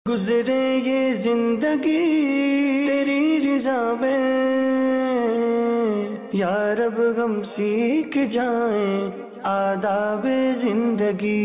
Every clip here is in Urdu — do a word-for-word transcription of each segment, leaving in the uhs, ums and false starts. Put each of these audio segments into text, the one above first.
گزرے یہ زندگی تیری رضا میں، یا رب ہم سیکھ جائیں آداب زندگی۔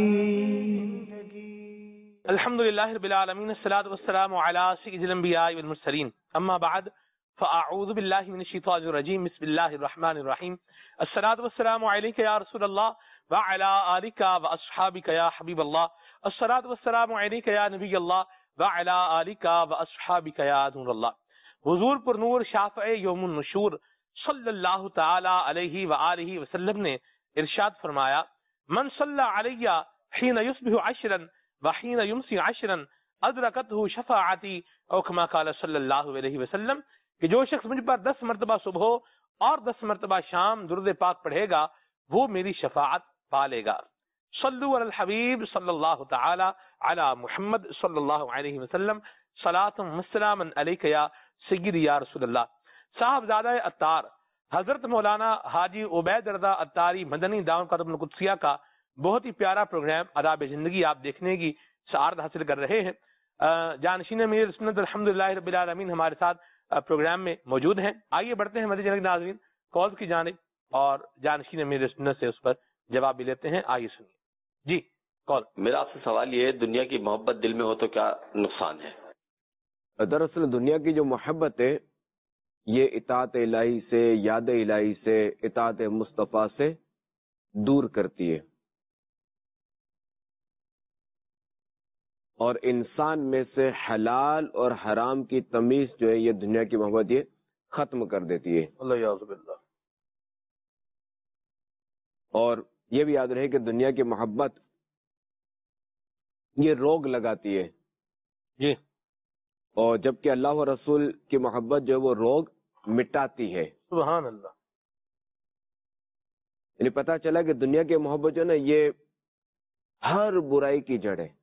الحمدللہ رب العالمین، الصلاۃ والسلام علی سید الانبیاء والمرسلین، اما بعد فاعوذ باللہ من الشیطان الرجیم، بسم اللہ الرحمن الرحیم۔ الصلاۃ والسلام علیک یا رسول اللہ وعلی آلک واصحابک یا حبیب اللہ، الصلاۃ والسلام علیک یا نبی اللہ وعلی آلک واصحابک یا نور اللہ۔ حضور پر نور شافع یوم النشور صلی اللہ تعالی علیہ وآلہ وسلم نے ارشاد فرمایا، من صلی علی حین یصبح عشرا وحین یمسی عشرا ادرکتہ شفاعتی، او کما قال صلی اللہ علیہ وسلم، کہ جو شخص مجھ پر دس مرتبہ صبح اور دس مرتبہ شام درود پاک پڑھے گا وہ میری شفاعت پالے گا۔ صلو علی الحبیب صلی اللہ تعالی علی محمد صلی اللہ علیہ وسلم، صلاۃ و سلام علیک یا سیدی یا رسول اللہ۔ صاحبزادہ عطار حضرت مولانا حاجی عبید رضا عطاری مدنی دامت قدم القدسیہ کا بہت ہی پیارا پروگرام آداب زندگی آپ دیکھنے کی سعادت حاصل کر رہے ہیں۔ جانشین امیر سنت الحمدللہ رب العالمین ہمارے ساتھ پروگرام میں موجود ہیں۔ آئیے بڑھتے ہیں مدنی چینل کے ناظرین کال کی جانب اور جانشین امیر سنت سے اس پر جواب بھی لیتے ہیں۔ آئیے سنیے جی کال۔ میرا آپ سے سوال یہ ہے، دنیا کی محبت دل میں ہو تو کیا نقصان ہے؟ دراصل دنیا کی جو محبت ہے یہ اطاعت الہی سے، یاد الہی سے، اطاعت مصطفیٰ سے دور کرتی ہے، اور انسان میں سے حلال اور حرام کی تمیز جو ہے یہ دنیا کی محبت یہ ختم کر دیتی ہے۔ اللہ یعوذ باللہ۔ اور یہ بھی یاد رہے کہ دنیا کی محبت یہ روگ لگاتی ہے جی، اور جبکہ اللہ و رسول کی محبت جو ہے وہ روگ مٹاتی ہے۔ سبحان اللہ۔ یعنی پتہ چلا کہ دنیا کی محبت جو ہے نا یہ ہر برائی کی جڑ ہے۔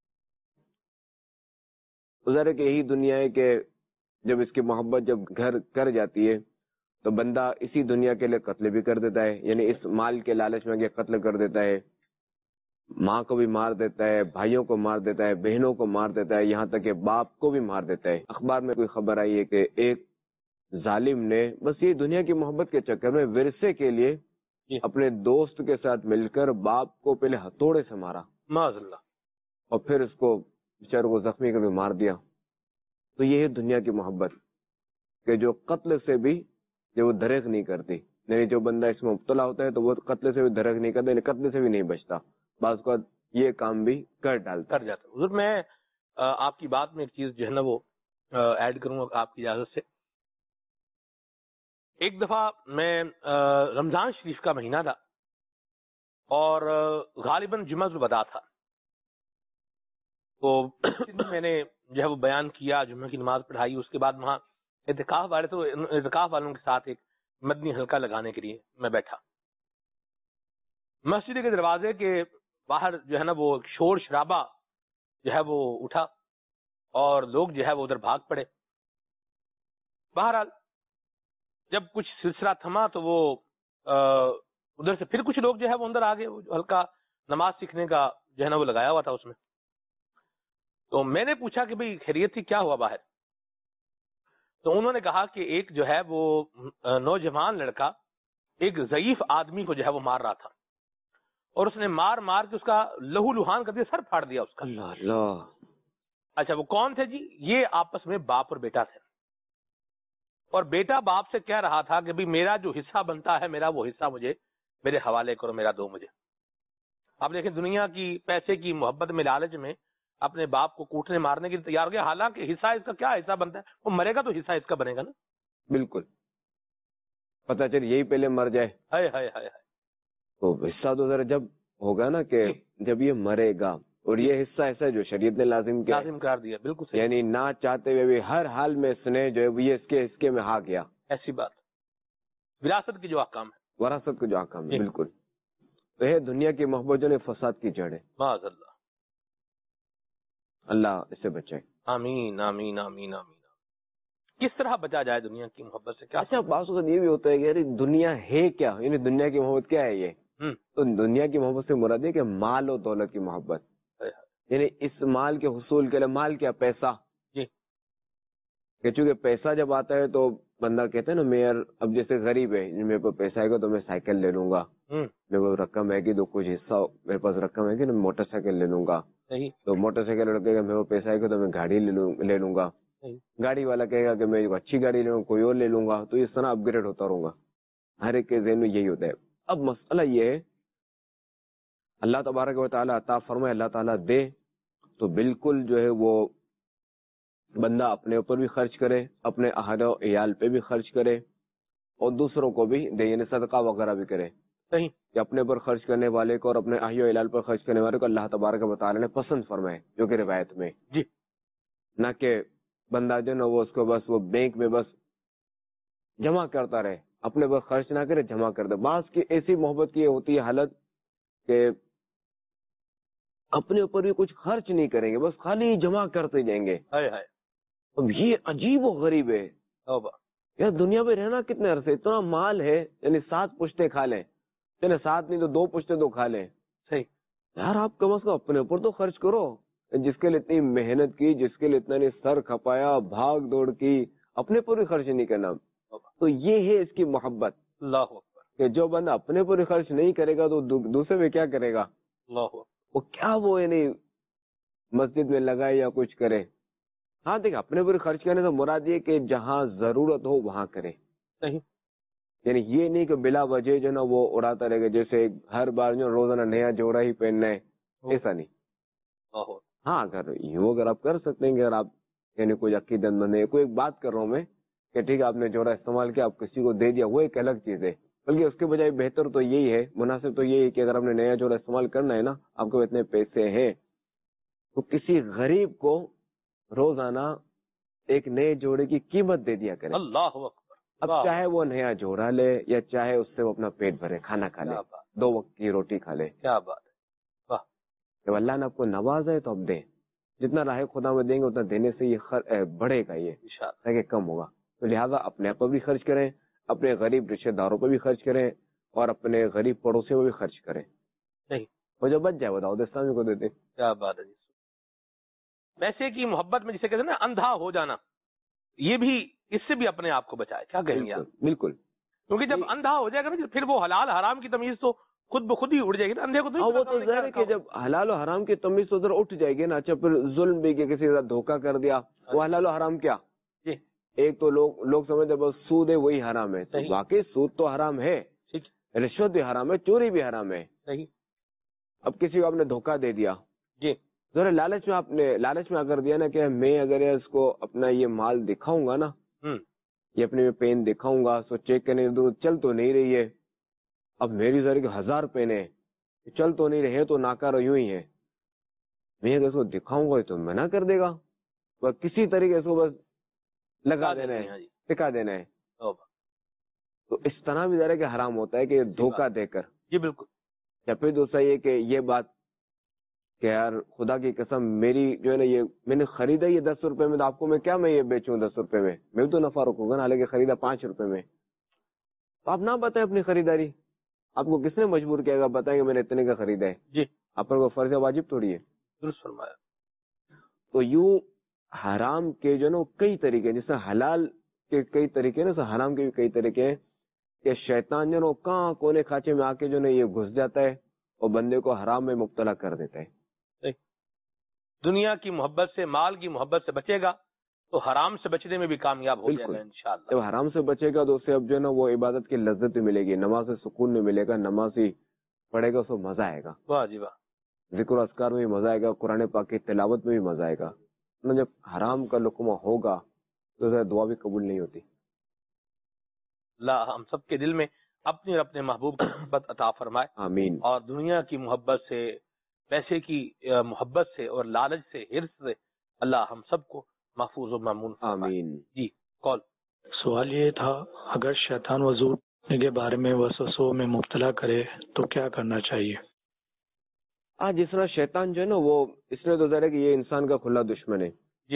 ظاہر ہے کہ یہی دنیا ہے کہ جب اس کی محبت جب گھر کر جاتی ہے تو بندہ اسی دنیا کے لیے قتل بھی کر دیتا ہے، یعنی اس مال کے لالچ میں قتل کر دیتا ہے، ماں کو بھی مار دیتا ہے، بھائیوں کو مار دیتا ہے، بہنوں کو مار دیتا ہے، یہاں تک کہ باپ کو بھی مار دیتا ہے۔ اخبار میں کوئی خبر آئی ہے کہ ایک ظالم نے بس یہ دنیا کی محبت کے چکر میں ورثے کے لیے اپنے دوست کے ساتھ مل کر باپ کو پہلے ہتھوڑے سے مارا، معاذ اللہ، اور پھر اس کو بیچارے کو زخمی کر کے مار دیا۔ تو یہ ہے دنیا کی محبت کہ جو قتل سے بھی جو وہ دریغ نہیں کرتی، یعنی جو بندہ اس میں مبتلا ہوتا ہے تو وہ قتل سے بھی دریغ نہیں کرتا، یعنی قتل سے بھی نہیں بچتا، بعض کا یہ کام بھی کر ڈالتا کر جاتا۔ حضور میں آپ کی بات میں ایک چیز جو ہے نا وہ ایڈ کروں گا آپ کی اجازت سے۔ ایک دفعہ میں رمضان شریف کا مہینہ تھا اور غالباً جمعہ الوداع تھا، تو میں نے جو ہے وہ بیان کیا، جمعہ کی نماز پڑھائی، اس کے بعد وہاں اعتکاف والے تو اعتکاف والوں کے ساتھ ایک مدنی حلقہ لگانے کے لیے میں بیٹھا۔ مسجد کے دروازے کے باہر جو ہے نا وہ شور شرابہ جو ہے وہ اٹھا اور لوگ جو ہے وہ ادھر بھاگ پڑے۔ بہرحال جب کچھ سلسلہ تھما تو وہ ادھر سے پھر کچھ لوگ جو ہے وہ اندر آ گئے، ہلکا نماز سیکھنے کا جو ہے نا وہ لگایا ہوا تھا اس میں۔ تو میں نے پوچھا کہ بھئی خیریت تھی، کیا ہوا باہر؟ تو انہوں نے کہا کہ ایک جو ہے وہ نوجوان لڑکا ایک ضعیف آدمی کو جو ہے وہ مار رہا تھا، اور اس نے مار مار کے اس کا لہو لہان کر دیا، سر پھاڑ دیا اس کا۔ اللہ اللہ۔ اچھا وہ کون تھے جی؟ یہ آپس میں باپ اور بیٹا تھے، اور بیٹا باپ سے کہہ رہا تھا کہ بھئی میرا جو حصہ بنتا ہے، میرا وہ حصہ مجھے میرے حوالے کرو، میرا دو مجھے۔ آپ دیکھیں دنیا کی پیسے کی محبت میں لالچ میں اپنے باپ کو کوٹنے مارنے کے لیے تیار ہو گیا، حالانکہ حصہ اس کا کیا حصہ بنتا ہے؟ وہ مرے گا تو حصہ اس کا بنے گا نا۔ بالکل، پتہ چل یہی پہلے مر جائے ہائے ہائے ہائے تو حصہ تو ذرا جب ہوگا نا کہ جب یہ مرے گا، اور یہ حصہ ایسا ہے جو شریعت نے لازم کیا، لازم قرار دیا، بالکل صحیح۔ یعنی نہ چاہتے ہوئے بھی ہر حال میں اس نے جو ہے یہ اس کے اس کے میں ہا گیا۔ ایسی بات وراثت کی جو احکام ہے، وراثت کو جو احکام ہے، بالکل۔ تو یہ دنیا کی محبت جو ہے فساد کی جڑ ہے۔ معاذ اللہ، اللہ اس سے بچائے۔ آمین آمین آمین آمین۔ کس طرح بچا جائے دنیا کی محبت سے؟ کیا اچھا بعض اوقات یہ بھی ہوتا ہے کہ یار دنیا ہے کیا، یعنی دنیا کی محبت کیا ہے؟ یہ تو دنیا کی محبت سے مراد ہے کہ مال و دولت کی محبت، یعنی اس مال کے حصول کے لیے، مال کیا؟ پیسہ. جی کہ چونکہ پیسہ جب آتا ہے تو بندہ کہتا ہے نا میں یار اب جیسے غریب ہے، میرے پاس پیسہ آئے گا تو میں سائیکل لے لوں گا، میرے پاس رقم ہے کہ تو کچھ حصہ میرے پاس رقم ہے کہ میں موٹر سائیکل لے لوں گا، صحیح. تو موٹر سائیکل لڑکے گا میرے پاس پیسہ آئے گا تو میں گاڑی لے لوں لے لوں گا. گاڑی والا کہے گا کہ میں اچھی گاڑی لے لوں، کوئی اور لے لوں گا. تو اس طرح اپ گریڈ ہوتا رہوں گا. ہر ایک کے ذہن میں یہی ہوتا ہے. اب مسئلہ یہ ہے اللہ تبارک و تعالیٰ عطا فرمائے، اللہ تعالیٰ دے تو بالکل جو ہے وہ بندہ اپنے اوپر بھی خرچ کرے، اپنے اہل و عیال پہ بھی خرچ کرے اور دوسروں کو بھی دے، یعنی صدقہ وغیرہ بھی کرے. صحیح. کہ اپنے پر خرچ کرنے والے کو اور اپنے اہل و عیال پر خرچ کرنے والے کو اللہ تبارک و تعالیٰ نے پسند فرمائے، جو کہ روایت میں جی. نہ کہ بندہ جو نا وہ اس کو بس وہ بینک میں بس جمع کرتا رہے، اپنے پر خرچ نہ کرے، جمع کر دے. بعض کی ایسی محبت کی ہوتی ہے حالت کہ اپنے اوپر بھی کچھ خرچ نہیں کریں گے، بس خالی جمع کرتے جائیں گے. ہائے ہائے. اب یہ عجیب و غریب ہے. یار دنیا میں رہنا کتنے عرصے، اتنا مال ہے، یعنی سات پشتے کھا لیں، یعنی سات نہیں تو دو پشتے تو کھا لیں. صحیح. یار آپ کم از کم اپنے اوپر تو خرچ کرو. جس کے لیے اتنی محنت کی، جس کے لیے اتنا نہیں سر کھپایا، بھاگ دوڑ کی، اپنے پر بھی خرچ نہیں کرنا. تو یہ ہے اس کی محبت. اللہ اکبر. کہ جو بندہ اپنے پر خرچ نہیں کرے گا تو دوسرے میں کیا کرے گا؟ اللہ اکبر. وہ کیا وہ یعنی مسجد میں لگائے یا کچھ کرے. ہاں دیکھ اپنے پر خرچ کرنے تو مراد یہ کہ جہاں ضرورت ہو وہاں کرے. صحیح. یعنی یہ نہیں کہ بلا وجہ جو نا وہ اڑاتا رہے گا، جیسے ہر بار جو روزانہ نیا جوڑا ہی پہننا ہے، ایسا نہیں. ہاں اگر یوں اگر آپ کر سکتے ہیں کہ اگر آپ یعنی کوئی عقیدت مند ہے، کوئی ایک بات کر رہا ہوں میں کہ ٹھیک ہے آپ نے جوڑا استعمال کیا، آپ کسی کو دے دیا، وہ ایک الگ چیز ہے. بلکہ اس کے بجائے بہتر تو یہی ہے، مناسب تو یہی ہے کہ اگر آپ نے نیا جوڑا استعمال کرنا ہے نا، آپ کو اتنے پیسے ہیں تو کسی غریب کو روزانہ ایک نئے جوڑے کی قیمت دے دیا کرے. اللہ اکبر. اب چاہے وہ نیا جوڑا لے یا چاہے اس سے وہ اپنا پیٹ بھرے، کھانا کھا لے، دو وقت کی روٹی کھا لے. کیا بات ہے. جب اللہ نے آپ کو نوازا ہے تو اب دیں. جتنا راہ خدا میں دیں گے اتنا دینے سے یہ بڑھے گا، یہ کہ کم ہوگا. تو لہٰذا اپنے آپ پر بھی خرچ کریں، اپنے غریب رشتے داروں پر بھی خرچ کریں اور اپنے غریب پڑوسیوں پر بھی خرچ کریں. صحیح. اور جو بچ جائے وہ داؤد اسلامی کو دیتے. کیا بات ہے. پیسے کی محبت میں جسے کہتے ہیں نا اندھا ہو جانا، یہ بھی اس سے بھی اپنے آپ کو بچائے. کیا کہیں گے؟ بالکل. کیونکہ جب اندھا ہو جائے گا نا پھر وہ حلال حرام کی تمیز تو خود بخود ہی اڑ جائے گی نا. اندھے کو تو وہ تو ظاہر ہے کہ جب حلال و حرام کی تمیز تو ادھر اٹھ جائے گی نا. اچھا پھر ظلم بھی کہ کسی کا دھوکہ کر دیا، وہ حلال و حرام کیا؟ جی. ایک تو لوگ لوگ سمجھتے بس سود ہے وہی حرام ہے. واقعی سود تو حرام ہے، رشوت بھی حرام ہے، چوری بھی حرام ہے. صحیح. اب کسی کو آپ نے دھوکہ دے دیا، جی ذرا لالچ میں آپ نے لالچ میں اگر دیا نا کہ میں اگر اس کو اپنا یہ مال دکھاؤں گا نا، یہ اپنے پین دکھاؤں گا، سو چیک کرنے چل تو نہیں رہی ہے، اب میری ذرا کہ ہزار پین ہے چل تو نہیں رہے تو ناکارو یوں ہی ہے، میں اگر اس کو دکھاؤں گا تو منع کر دے گا. بس کسی طریقے سے بس لگا دینا ہے، ٹکا دینا ہے. تو اس طرح بھی ذرا کہ حرام ہوتا ہے کہ دھوکہ دے کر. جی بالکل. یا پھر دوسرا یہ کہ یہ بات کہ یار خدا کی قسم میری جو ہے نا یہ میں نے خریدا یہ دس روپے میں، تو آپ کو میں کیا میں یہ بیچوں دس روپے میں، میں بھی تو نفع رکھوں گا نا، حالانکہ خریدا پانچ روپے میں. تو آپ نہ بتائیں اپنی خریداری، آپ کو کس نے مجبور کیا گا بتائیں گے میں نے اتنے کا خریدا ہے؟ جی آپ پر وہ فرض واجب تھوڑی ہے. درست فرمایا. تو یوں حرام کے جو نا کئی طریقے، جیسے حلال کے کئی طریقے نا، حرام کے بھی کئی طریقے ہیں کہ شیطان جو نا کہاں کونے کھانچے میں آ کے جو نا یہ گھس جاتا ہے اور بندے کو حرام میں مبتلا کر دیتا ہے. دنیا کی محبت سے، مال کی محبت سے بچے گا تو حرام سے بچنے میں بھی کامیاب ہو جائے گا انشاءاللہ. جب حرام سے بچے گا تو اسے اب جو ہے نا وہ عبادت کی لذت بھی ملے گی، نماز سے سکون نہیں ملے گا، نماز ہی پڑھے گا اس کو مزہ آئے گا. واہ جی واہ. ذکر و اذکار میں بھی مزہ آئے گا، قرآن پاک کی تلاوت میں بھی مزہ آئے گا. جب حرام کا لقمہ ہوگا تو دعا بھی قبول نہیں ہوتی. اللہ ہم سب کے دل میں اپنے اور اپنے محبوب کی محبت عطا فرمائے. آمین. اور دنیا کی محبت سے، پیسے کی محبت سے اور لالچ سے، حرص سے اللہ ہم سب کو محفوظ و مامون فرمائے. آمین. جی کال. سوال یہ تھا اگر شیطان وضو کے بارے میں وسوسوں میں مبتلا کرے تو کیا کرنا چاہیے؟ آج جس طرح شیطان جو ہے نا وہ اس لیے تو ظاہر ہے کہ یہ انسان کا کھلا دشمن ہے. جی.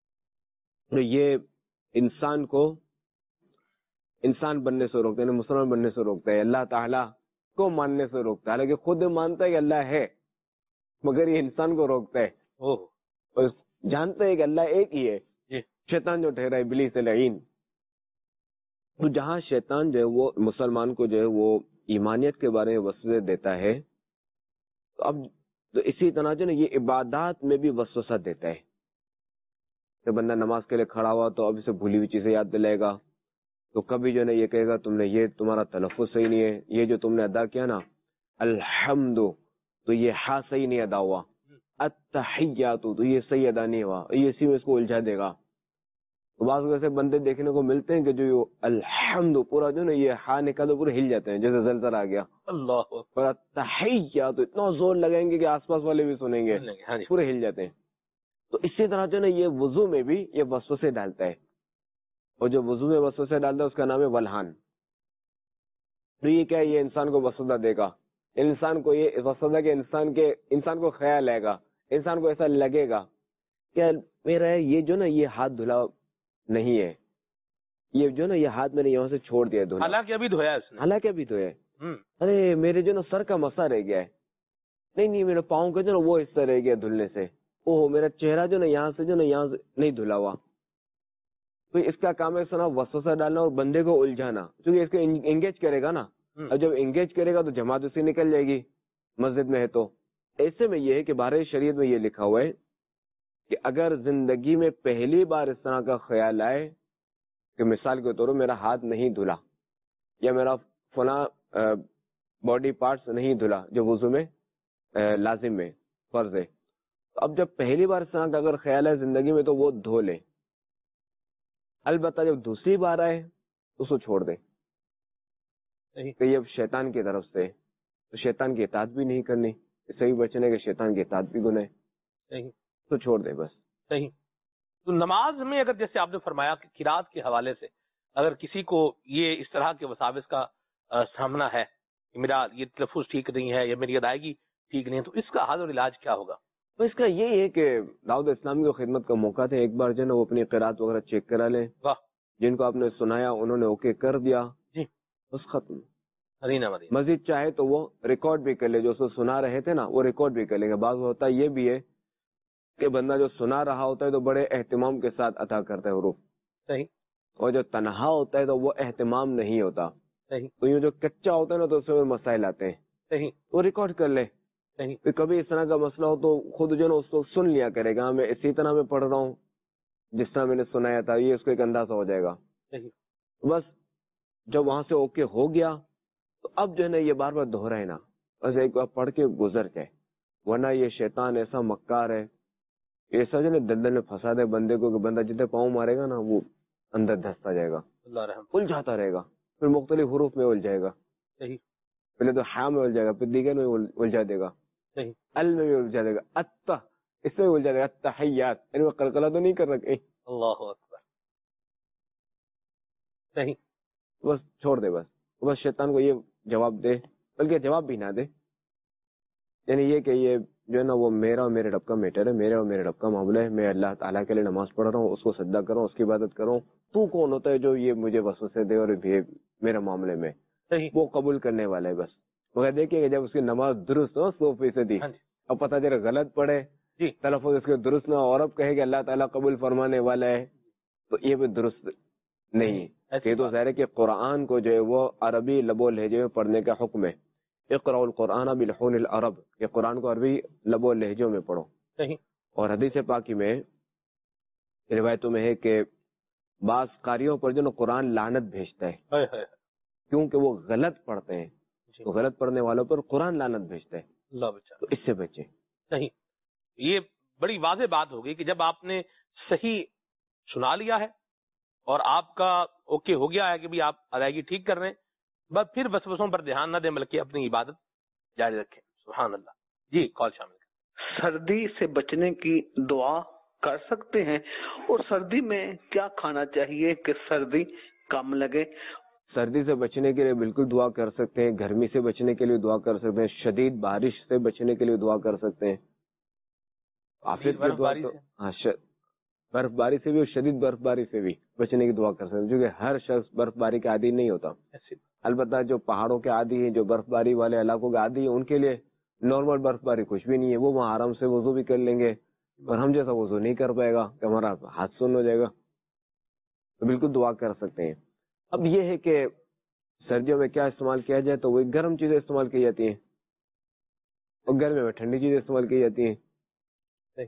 یہ انسان کو انسان بننے سے روکتا ہے، مسلمان بننے سے روکتا ہے، اللہ تعالیٰ کو ماننے سے روکتا ہے، حالانکہ خود مانتا ہے کہ اللہ ہے مگر یہ انسان کو روکتا ہے اور جانتا ہے کہ اللہ ایک ہی ہے. شیطان جو ٹھہرا ابلیس لعین. تو جہاں شیطان جو ہے وہ مسلمان کو جو ہے وہ ایمانیت کے بارے میں وسوسے دیتا ہے، تو اب تو اسی طرح جو نا یہ عبادات میں بھی وسوسہ دیتا ہے. کہ بندہ نماز کے لیے کھڑا ہوا تو اب اسے بھولی ہوئی چیزیں یاد دلائے گا، تو کبھی جو ہے نا یہ کہے گا تم نے یہ تمہارا تلفظ صحیح نہیں ہے، یہ جو تم نے ادا کیا نا الحمد تو یہ ہا صحیح نہیں ادا ہوا، التحیات تو یہ صحیح ادا نہیں ہوا، یہ اسی میں اس کو الجھا دے گا. تو بعض ایسے بندے دیکھنے کو ملتے ہیں کہ جو الحمد پورا جو نا یہ ہا نکال تو پورے ہل جاتے ہیں جیسے زلزلہ آ گیا. اللہ اور التحیات تو اتنا زور لگائیں گے کہ آس پاس والے بھی سنیں گے، پورے ہل جاتے ہیں. تو اسی طرح جو نا یہ وضو میں بھی یہ وسوسے ڈالتا ہے، اور جو وضو میں وسوسے ڈالتا ہے اس کا نام ہے ولحان. تو یہ کیا ہے؟ یہ انسان کو وسوسہ دے گا، انسان کو یہ وسوسہ کہ انسان کے انسان کو خیال آئے گا، انسان کو ایسا لگے گا کہ میرا یہ جو نا یہ ہاتھ دھلا نہیں ہے، یہ جو نا یہ ہاتھ میں نے یہاں سے چھوڑ دیا دھونا، حالانکہ ابھی دھویا ہے اس نے، حالانکہ ابھی دھویا ہے. ارے میرے جو نا سر کا مسا رہ گیا ہے، نہیں نہیں میرے پاؤں کا جو نا وہ حصہ رہ گیا دھلنے سے، اوہ میرا چہرہ جو نا یہاں سے جو نا یہاں سے نہیں دھلا ہوا. تو اس کا کام ہے سنا وسوسہ ڈالنا اور بندے کو الجھانا، کیونکہ اس کو انگیج کرے گا نا، اور جب انگیج کرے گا تو جماعت اسی نکل جائے گی مسجد میں ہے. تو ایسے میں یہ ہے کہ بارہ شریعت میں یہ لکھا ہوا ہے کہ اگر زندگی میں پہلی بار اس طرح کا خیال آئے کہ مثال کے طور پر میرا ہاتھ نہیں دھلا یا میرا فلاں باڈی پارٹس نہیں دھلا جو وضو میں لازم میں فرض ہے، اب جب پہلی بار اس طرح کا اگر خیال ہے زندگی میں تو وہ دھو لے. البتہ جب دوسری بار آئے تو اس کو چھوڑ دے کہ یہ شیطان کی طرف سے، تو شیطان کی اطاعت بھی نہیں کرنی، اس سے بھی بچنے کہ شیطان کی اطاعت بھی گناہ ہے، تو چھوڑ دے بس. صحیح. تو نماز میں اگر جیسے آپ نے فرمایا کہ قرات کے حوالے سے اگر کسی کو یہ اس طرح کے وساوس کا سامنا ہے کہ میرا یہ تلفظ ٹھیک نہیں ہے یا میری ادائیگی ٹھیک نہیں ہے، تو اس کا حل اور علاج کیا ہوگا؟ تو اس کا یہی ہے کہ دعوت اسلامی کو خدمت کا موقع تھا، ایک بار جو ہے نا وہ اپنی قرات وغیرہ چیک کرا لیں، جن کو آپ نے سنایا انہوں نے اوکے کر دیا جی بس ختم. مزید چاہے تو وہ ریکارڈ بھی کر لے، جو سو سنا رہے تھے نا وہ ریکارڈ بھی کر لیں گے. بعض ہوتا یہ بھی ہے کہ بندہ جو سنا رہا ہوتا ہے تو بڑے اہتمام کے ساتھ ادا کرتا ہے حروف، صحیح، اور جو تنہا ہوتا ہے تو وہ اہتمام نہیں ہوتا، صحیح. تو یہ جو کچا ہوتا ہے نا تو اس میں مسائل آتے ہیں، صحیح، وہ ریکارڈ کر لے. صحیح. کبھی اس طرح کا مسئلہ ہو تو خود جو نا اس کو سن لیا کرے گا، میں اسی طرح میں پڑھ رہا ہوں جس طرح میں نے سنایا تھا، یہ اس کو ایک اندازہ ہو جائے گا. صحیح. بس جب وہاں سے اوکے ہو گیا تو اب جو ہے نا یہ بار بار دہرائے نا، بس ایک بار پڑھ کے گزر جائے، ورنہ یہ شیطان ایسا مکار ہے، ایسا جو نا دلدل میں پھنسا دے بندے کو کہ بندہ جتنے پاؤں مارے گا نا وہ اندر دھستا جائے گا، اللہ رحم، الجھاتا رہے گا، پھر مختلف حروف میں الجھائے گا. صحیح. پہلے تو ہا میں الجھائے گا، پھر دیگر میں الجھا دے گا، صحیح، ال میں بھی الجھا دے گا، اتا اس میں الجھا دے گا، التحیات یعنی وہ قلقلہ تو نہیں کر رکھے. اللہ اکبر. صحیح. بس چھوڑ دے، بس بس شیطان کو یہ جواب دے، بلکہ جواب بھی نہ دے، یعنی یہ کہ یہ جو ہے نا وہ میرا اور میرے رب کا میٹر ہے، میرے اور میرے رب کا معاملہ ہے، میں اللہ تعالیٰ کے لیے نماز پڑھ رہا ہوں، اس کو سجدہ کروں، اس کی عبادت کروں، تو کون ہوتا ہے جو یہ مجھے وسوسے دے اور میرے معاملے میں وہ قبول کرنے والا ہے. بس وہ دیکھیں کہ جب اس کی نماز درست ہو سو فیصدی اب پتہ چلے غلط پڑھے جی تلفظ اس کے درست نہ ہو اور اب کہے کہ اللہ تعالیٰ قبول فرمانے والا ہے، تو یہ بھی درست نہیں. یہ تو ظاہر ہے کہ قرآن کو جو ہے وہ عربی لب و لہجے میں پڑھنے کا حکم ہے. اقرأ القرآن بلحون العرب، کہ قرآن کو عربی لب و لہجوں میں پڑھو. صحیح. اور حدیث پاکی میں روایتوں میں ہے کہ بعض قاریوں پر جو نا قرآن لعنت بھیجتا ہے کیونکہ وہ غلط پڑھتے ہیں، تو غلط پڑھنے والوں پر قرآن لعنت بھیجتا ہے. اللہ بچا، تو اس سے بچیں. صحیح. یہ بڑی واضح بات ہوگی کہ جب آپ نے صحیح سنا لیا ہے اور آپ کا اوکے ہو گیا ہے کہ بھی آپ ادائیگی ٹھیک کر رہے ہیں، بس پھر وسوسوں پر دھیان نہ دیں بلکہ اپنی عبادت جاری رکھیں. سبحان اللہ. جی کال شامل کریں. سردی سے بچنے کی دعا کر سکتے ہیں، اور سردی میں کیا کھانا چاہیے کہ سردی کم لگے؟ سردی سے بچنے کے لیے بالکل دعا کر سکتے ہیں، گرمی سے بچنے کے لیے دعا کر سکتے ہیں، شدید بارش سے بچنے کے لیے دعا کر سکتے ہیں. برف باری سے ہاں برف باری سے بھی اور شدید برف باری سے بھی بچنے کی دعا کر سکتے ہیں، کیونکہ ہر شخص برف باری کے عادی نہیں ہوتا. البتہ جو پہاڑوں کے عادی ہیں، جو برف باری والے علاقوں کے عادی ہیں، ان کے لیے نارمل برف باری کچھ بھی نہیں ہے، وہ وہاں آرام سے وضو بھی کر لیں گے، اور ہم جیسا وضو نہیں کر پائے گا کہ ہمارا ہاتھ سن ہو جائے گا، تو بالکل دعا کر سکتے ہیں۔ اب یہ ہے کہ سردیوں میں کیا استعمال کیا جائے، تو وہ گرم چیزیں استعمال کی جاتی ہیں، اور گرمیوں میں ٹھنڈی چیزیں استعمال کی جاتی ہیں۔ صحیح۔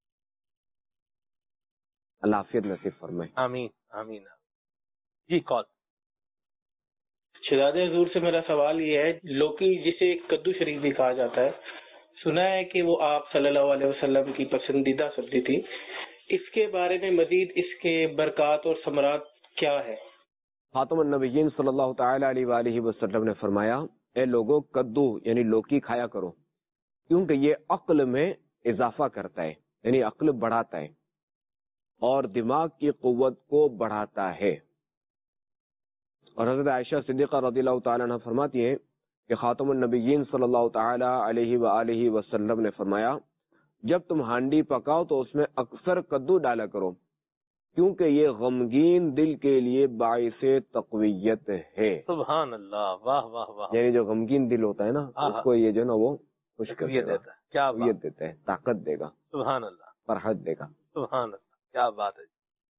اللہ عافیت نصیب فرمائے۔ آمین آمین۔ جی کال۔ شہزادے حضور سے میرا سوال یہ ہے، لوکی جسے کدو شریف بھی کہا جاتا ہے، سنا ہے کہ وہ آپ صلی اللہ علیہ وسلم کی پسندیدہ سبزی تھی، اس کے بارے میں مزید اس کے برکات اور ثمرات کیا ہے؟ خاتم النبیین صلی اللہ تعالی علیہ وآلہ وسلم نے فرمایا، اے لوگوں کدو یعنی لوکی کھایا کرو، کیونکہ یہ عقل میں اضافہ کرتا ہے، یعنی عقل بڑھاتا ہے اور دماغ کی قوت کو بڑھاتا ہے۔ اور حضرت عائشہ صدیقہ رضی اللہ تعالیٰ عنہ فرماتی ہیں کہ خاتم النبیین صلی اللہ تعالی علیہ وآلہ وسلم نے فرمایا، جب تم ہانڈی پکاؤ تو اس میں اکثر کدو ڈالا کرو، کیونکہ یہ غمگین دل کے لیے باعث تقویت ہے۔ سبحان اللہ، واہ واہ واہ۔ یعنی جو غمگین دل ہوتا ہے نا، اس کو یہ جو نا وہ خوش کر دیتا ہے، کیا تقویت دیتا ہے، طاقت دے گا، سبحان اللہ، فرحت دے گا۔ سبحان اللہ، کیا بات ہے۔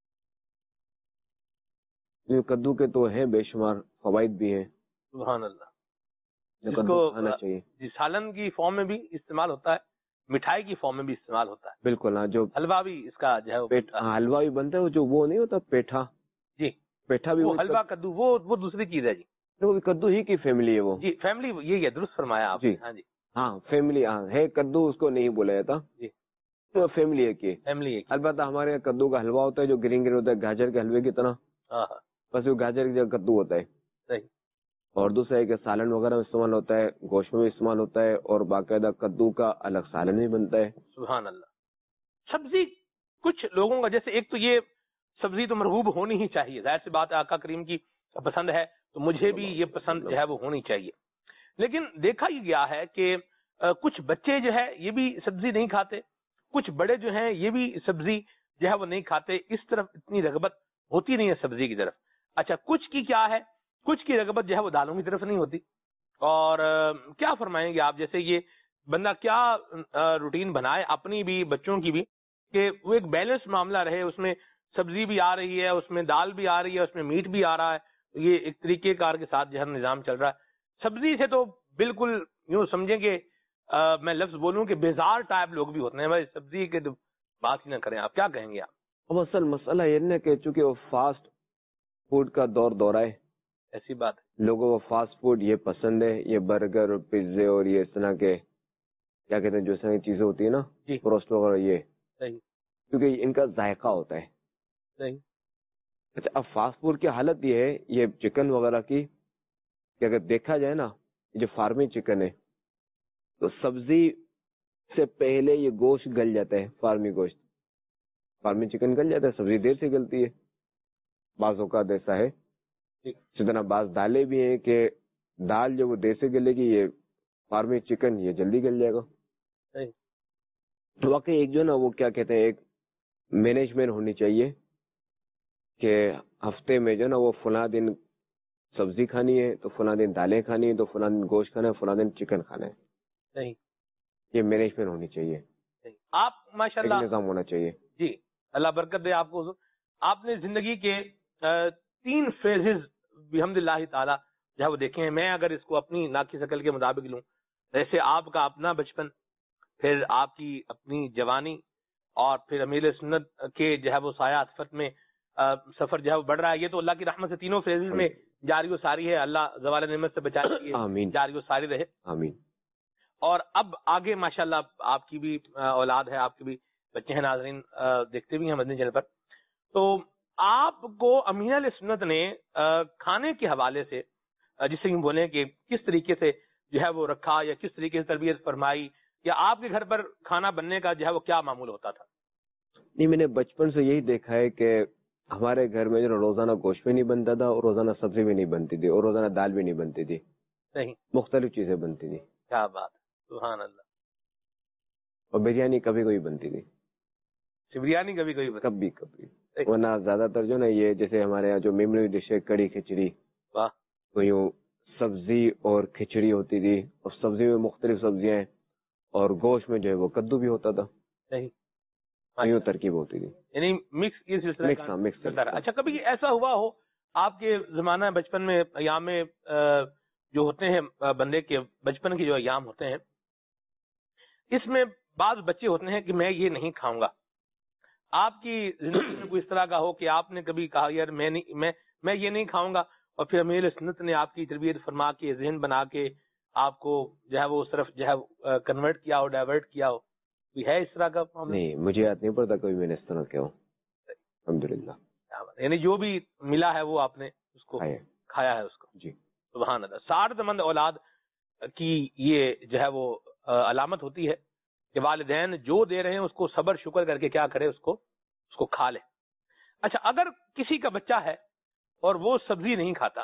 جو کدو کے تو ہیں بے شمار فوائد بھی ہیں، سبحان اللہ۔ جو جس کدو کو کھانا چاہیے، جی سالن کی فارم میں بھی استعمال ہوتا ہے، مٹھائی کی فارم میں بھی استعمال ہوتا ہے، بالکل۔ ہاں، جو حلوہ بھی اس کا جو ہے وہ پیٹ ہاں، حلوہ بھی بنتا ہے، وہ جو وہ نہیں ہوتا پیٹھا، جی پیٹھا بھی وہ وہ حلوہ کدو وہ وہ دوسری چیز ہے جی۔ وہ بھی کدو ہی کی فیملی ہے وہ۔ جی فیملی یہی ہے، درست فرمایا آپ نے۔ جی ہاں جی ہاں، فیملی ہاں ہے، کدو اس کو نہیں بولا جاتا، جی وہ فیملی ہے کی۔ فیملی ہے۔ البتہ ہمارے یہاں کدو کا حلوہ ہوتا ہے جو گرین گرین ہوتا ہے، گاجر کے حلوے کی طرح، ہاں ہاں بس وہ گاجر کی جگہ کدو ہوتا ہے۔ صحیح۔ اور دوسرا ہے کہ سالن وغیرہ میں استعمال ہوتا ہے، گوشت میں بھی استعمال ہوتا ہے، اور باقاعدہ کدو کا الگ سالن بھی بنتا ہے۔ سبحان اللہ۔ سبزی کچھ لوگوں کا، جیسے ایک تو یہ سبزی تو مرغوب ہونی ہی چاہیے، ظاہر سی بات ہے، آقا کریم کی پسند ہے تو مجھے بھی یہ پسند جو ہے وہ ہونی چاہیے، لیکن دیکھا یہ گیا ہے کہ کچھ بچے جو ہے یہ بھی سبزی نہیں کھاتے، کچھ بڑے جو ہیں یہ بھی سبزی جو ہے وہ نہیں کھاتے، اس طرف اتنی رغبت ہوتی نہیں ہے سبزی کی طرف۔ اچھا کچھ کی کیا ہے، کچھ کی رغبت جو ہے وہ دالوں کی طرف نہیں ہوتی، اور کیا فرمائیں گے آپ، جیسے یہ بندہ کیا روٹین بنائے اپنی بھی بچوں کی بھی، کہ وہ ایک بیلنس معاملہ رہے، اس میں سبزی بھی آ رہی ہے، اس میں دال بھی آ رہی ہے، اس میں میٹ بھی آ رہا ہے، یہ ایک طریقہ کار کے ساتھ جو ہے نظام چل رہا ہے۔ سبزی سے تو بالکل یوں سمجھیں کہ میں لفظ بولوں کہ بیزار ٹائپ لوگ بھی ہوتے ہیں، بھائی سبزی کے بات ہی نہ کریں، آپ کیا کہیں گے آپ؟ اب اصل مسئلہ یہ نہیں کہ چونکہ وہ فاسٹ فوڈ کا دور دورہ ہے، ایسی بات ہے، لوگوں کو فاسٹ فوڈ یہ پسند ہے، یہ برگر اور پیزے اور یہ اس طرح کے کیا کہتے ہیں جو اس طرح کی چیزیں ہوتی ہیں نا، جی روسٹ وغیرہ، یہ صحیح کیونکہ ان کا ذائقہ ہوتا ہے۔ صحیح۔ اچھا اب فاسٹ فوڈ کی حالت یہ ہے، یہ چکن وغیرہ کی کہ اگر دیکھا جائے نا، یہ جو فارمی چکن ہے تو سبزی سے پہلے یہ گوشت گل جاتا ہے، فارمی گوشت، فارمی چکن گل جاتا ہے، سبزی دیر سے گلتی ہے، بعض اوقات ایسا ہے۔ اسی طرح بعض دالیں بھی ہیں کہ دال جو وہ دیر سے گلے گی، یہ فارمی چکن یہ جلدی گل جائے گا۔ تو واقعی ایک جو ہے نا وہ کیا کہتے ہیں، ایک مینجمنٹ ہونی چاہیے کہ ہفتے میں جو ہے نا وہ فلاں دن سبزی کھانی ہے تو فلاں دن دالیں کھانی ہے تو فلاں دن گوشت کھانا ہے، فلاں دن چکن کھانا ہے۔ صحیح۔ یہ مینجمنٹ ہونی چاہیے، آپ ماشاءاللہ ایک نظام ہونا چاہیے۔ جی اللہ برکت دے آپ کو۔ آپ نے زندگی کے تین فیزز بحمد اللہ تعالی جو ہے وہ دیکھے ہیں۔ میں اگر اس کو اپنی ناقص عقل کے مطابق لوں، جیسے آپ کا اپنا بچپن، پھر آپ کی اپنی جوانی، اور پھر امیر سنت کے جو ہے وہ سایہ عطفت میں سفر جو ہے وہ بڑھ رہا ہے۔ یہ تو اللہ کی رحمت سے تینوں فیزز میں جاری و ساری ہے، اللہ زوال نعمت سے بچائے، آمین، جاری و ساری رہے، آمین۔ اور اب آگے ماشاءاللہ آپ کی بھی اولاد ہے، آپ کے بھی بچے ہیں، ناظرین دیکھتے بھی ہیں مدنی چینل پر، تو آپ کو امین علیہ سنت نے کھانے کے حوالے سے جس سے ہم بولیں کہ کس طریقے سے جو ہے وہ رکھا، یا کس طریقے سے تربیت فرمائی، یا آپ کے گھر پر کھانا بننے کا جو ہے وہ کیا معمول ہوتا تھا؟ نہیں، میں نے بچپن سے یہی دیکھا ہے کہ ہمارے گھر میں جو روزانہ گوشت بھی نہیں بنتا تھا، اور روزانہ سبزی بھی نہیں بنتی تھی، اور روزانہ دال بھی نہیں بنتی تھی، صحیح، مختلف چیزیں بنتی تھی۔ کیا بات ہے، سبحان اللہ۔ اور بریانی کبھی کبھی بنتی تھی، بریانی کبھی کبھی کبھی کبھی، ورنہ زیادہ تر جو نا یہ جیسے ہمارے یہاں جو میموری ڈش ہے کڑی کھچڑی، واہ، تو یوں سبزی اور کھچڑی ہوتی تھی، اور سبزی میں مختلف سبزیاں ہیں، اور گوشت میں جو ہے وہ کدو بھی ہوتا تھا. صحیح. یوں ترکیب ہوتی تھی, یعنی مکس یہ سلسلہ مکس ہاں مکس. اچھا کبھی ایسا ہوا ہو آپ کے زمانہ بچپن میں ایام میں جو ہوتے ہیں بندے کے بچپن کے جو ایام ہوتے ہیں اس میں بعض بچے ہوتے ہیں کہ میں یہ نہیں کھاؤں گا, آپ کی زندگی میں کوئی اس طرح کا ہو کہ آپ نے کبھی کہا یار میں نہیں میں میں یہ نہیں کھاؤں گا, اور پھر امیر سنت نے آپ کی تربیت فرما کے ذہن بنا کے آپ کو جو ہے وہ اس طرف جو ہے کنورٹ کیا ہو, ڈائیورٹ کیا ہو, کوئی ہے اس طرح کا؟ نہیں مجھے یاد نہیں پڑتا کبھی میں نے اس طرح کیا ہوں, الحمدللہ. یعنی جو بھی ملا ہے وہ آپ نے اس کو کھایا ہے اس کو. جی سبحان اللہ. سعادت مند اولاد کی یہ جو ہے وہ علامت ہوتی ہے کہ والدین جو دے رہے ہیں اس کو صبر شکر کر کے کیا کرے, اس کو اس کو کھا لے. اچھا اگر کسی کا بچہ ہے اور وہ سبزی نہیں کھاتا